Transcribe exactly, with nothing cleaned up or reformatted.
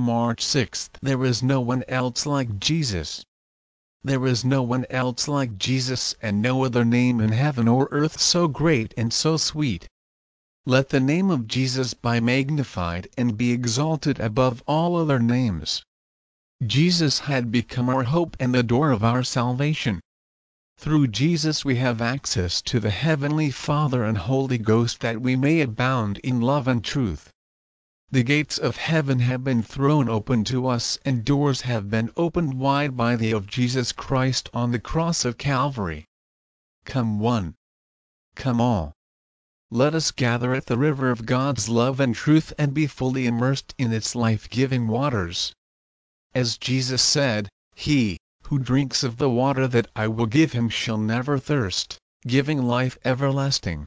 March sixth. There is no one else like Jesus. There is no one else like Jesus, and no other name in heaven or earth so great and so sweet. Let the name of Jesus be magnified and be exalted above all other names. Jesus had become our hope and the door of our salvation. Through Jesus we have access to the Heavenly Father and Holy Ghost that we may abound in love and truth. The gates of heaven have been thrown open to us and doors have been opened wide by the of Jesus Christ on the cross of Calvary. Come one. Come all. Let us gather at the river of God's love and truth and be fully immersed in its life-giving waters. As Jesus said, "He who drinks of the water that I will give him shall never thirst," giving life everlasting.